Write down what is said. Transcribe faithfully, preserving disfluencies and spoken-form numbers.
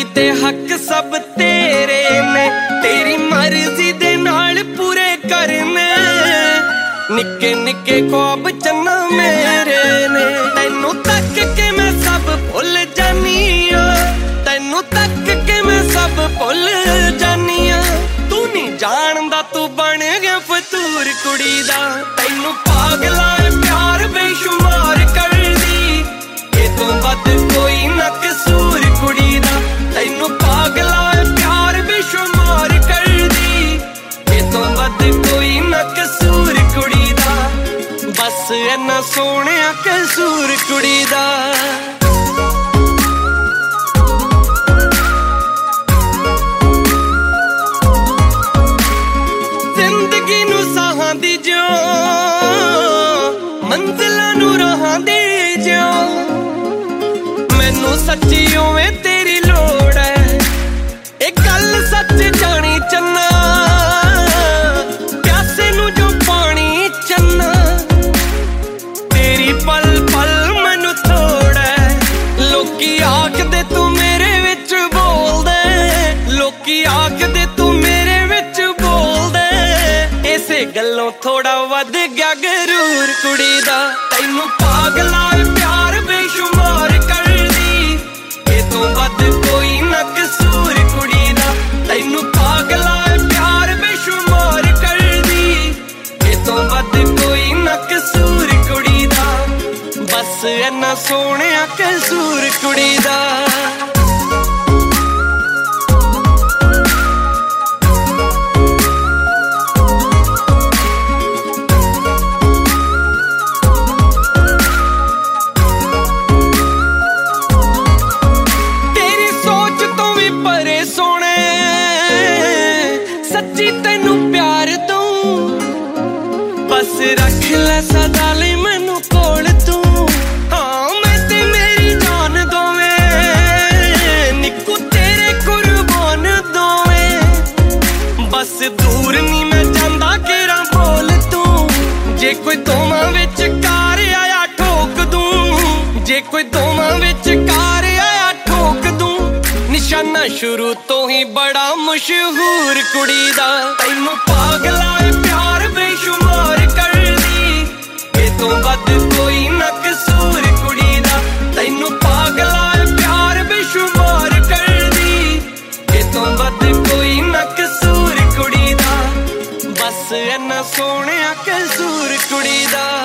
ते हक सब तेरे ने, तेरी मर्जी दे नाल पूरे करने। निक्के निक्के ख्वाब चन्ना मेरे ने, तैनू तक के मैं सब भुल जानी आ, तैनू तक के मैं सब भुल जानी आ। तू नहीं जानदा तू बन गया फतूर कुड़ी दा, तैनू पागला प्यार बेशुमार कर दी, ये तो बद कोई ना कसूर कुड़ी दा। तैनू पागला प्यार बेशुमार कर दी, ये तो बद कोई ना कसूर कुड़ी दा। बस इन्ना सोहणिया कसूर कुड़ी दा। जिंदगी नू साहां दी जो, मंजिलां नू राहां दी जो, मैनू सच्ची उवें तेरी लोड़ है, एक गल सच जानी चन्ना, प्यासे नू जो पानी चन्ना। तेरी पल पल मैनू थोड़ है, लोकी आखदे तू मेरे विच बोल दे, लोकी आखदे तू मेरे विच बोल दे। इसे गल्लों थोड़ा वध गया गरूर कुड़ी दा, तैनू पागला प्यार बेशुमार कर दी, ये तो वध कोई ना कसूर कुड़ी दा। तैनू पागला प्यार बेशुमार कर दी, ये तो वध कोई ना कसूर कुड़ी दा। बस इन्ना सोहणिया कसूर कुड़ी दा। सच्ची तैनू प्यार दूं, बस रख ले सदा लई मैनू कोल तू। हाँ मैं ते मेरी जान दोवें, निक्कू तेरे कुर्बान दोवें। बस दूर नी मैं जांदा केरा बोल तू, जे कोई दोवां विच कार आया ठोक दूं, जे कोई दोवां विच कार आया ठोक दूं। निशाना शुरू तो ही बड़ा मशहूर कुड़ी दा, तैनू पागला प्यार बेशुमार कर दी, ये तो वध कोई ना कसूर कुड़ी दा। तैनू पागला प्यार बेशुमार कर दी, ये तो वध कोई ना कसूर कुड़ी दा। बस इन्ना सोहणिया कसूर कुड़ी दा।